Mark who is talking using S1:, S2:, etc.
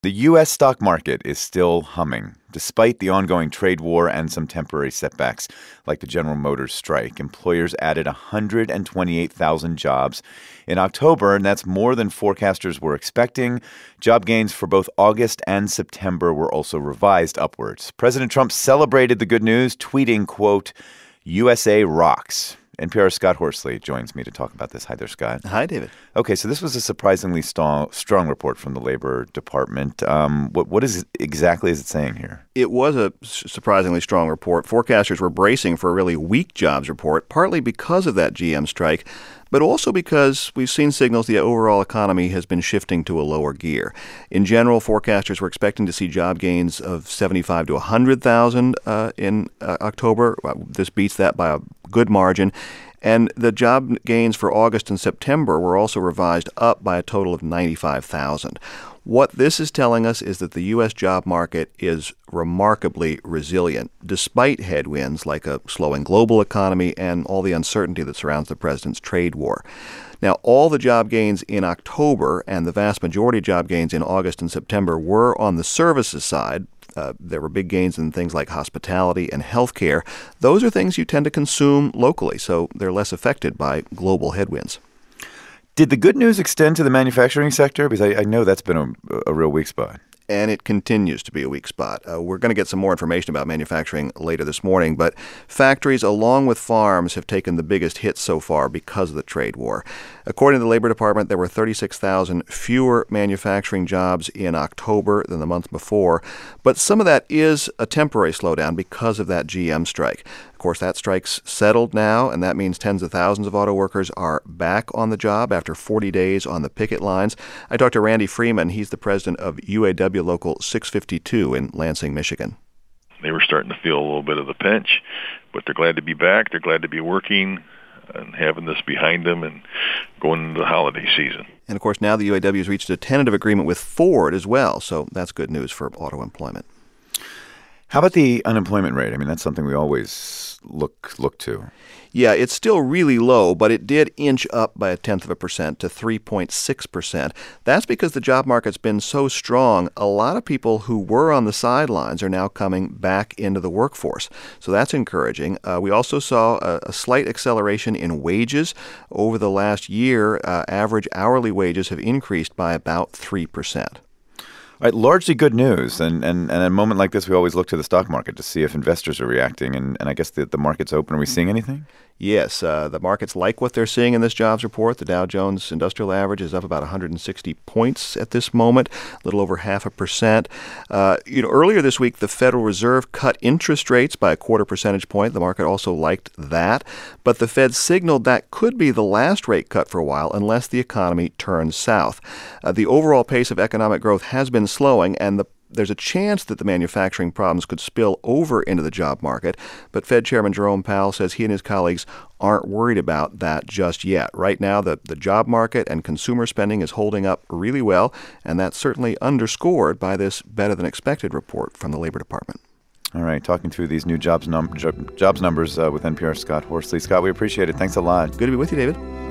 S1: The U.S. stock market is still humming. Despite the ongoing trade war and some temporary setbacks, like the General Motors strike, employers added 128,000 jobs in October, and that's more than forecasters were expecting. Job gains for both August and September were also revised upwards. President Trump celebrated the good news, tweeting, quote, USA rocks. NPR's Scott Horsley joins me to talk about this. Hi there, Scott.
S2: Hi, David.
S1: Okay, so this was a surprisingly strong report from the Labor Department. What exactly is it saying here?
S2: It was a surprisingly strong report. Forecasters were bracing for a really weak jobs report, partly because of that GM strike, but also because we've seen signals the overall economy has been shifting to a lower gear. In general, forecasters were expecting to see job gains of 75 to 100,000 in October. This beats that by a good margin. And the job gains for August and September were also revised up by a total of 95,000. What this is telling us is that the U.S. job market is remarkably resilient, despite headwinds like a slowing global economy and all the uncertainty that surrounds the president's trade war. Now, all the job gains in October and the vast majority of job gains in August and September were on the services side. There were big gains in things like hospitality and healthcare. Those are things you tend to consume locally, so they're less affected by global headwinds.
S1: Did the good news extend to the manufacturing sector? Because I know that's been a real weak spot.
S2: And it continues to be a weak spot. We're going to get some more information about manufacturing later this morning, but factories, along with farms, have taken the biggest hit so far because of the trade war. According to the Labor Department, there were 36,000 fewer manufacturing jobs in October than the month before, but some of that is a temporary slowdown because of that GM strike. Of course, that strike's settled now, and that means tens of thousands of auto workers are back on the job after 40 days on the picket lines. I talked to Randy Freeman. He's the president of UAW Local 652 in Lansing, Michigan.
S3: They were starting to feel a little bit of the pinch, but they're glad to be back. They're glad to be working and having this behind them and going into the holiday season.
S2: And, of course, now the UAW has reached a tentative agreement with Ford as well, so that's good news for auto employment.
S1: How about the unemployment rate? I mean, that's something we always look to.
S2: Yeah, it's still really low, but it did inch up by 0.1% to 3.6%. That's because the job market's been so strong, a lot of people who were on the sidelines are now coming back into the workforce. So that's encouraging. We also saw a slight acceleration in wages. Over the last year, average hourly wages have increased by about 3%.
S1: All right, largely good news. And at a moment like this, we always look to the stock market to see if investors are reacting. And I guess the market's open. Are we seeing anything?
S2: Yes, the markets like what they're seeing in this jobs report. The Dow Jones Industrial Average is up about 160 points at this moment, a little over 0.5%. Earlier this week, the Federal Reserve cut interest rates by 0.25 percentage point. The market also liked that. But the Fed signaled that could be the last rate cut for a while unless the economy turns south. The overall pace of economic growth has been slowing, and there's a chance that the manufacturing problems could spill over into the job market, but Fed Chairman Jerome Powell says he and his colleagues aren't worried about that just yet. Right now, the job market and consumer spending is holding up really well, and that's certainly underscored by this better-than-expected report from the Labor Department.
S1: All right, talking through these new jobs numbers with NPR's Scott Horsley. Scott, we appreciate it. Thanks a lot.
S2: Good to be with you, David.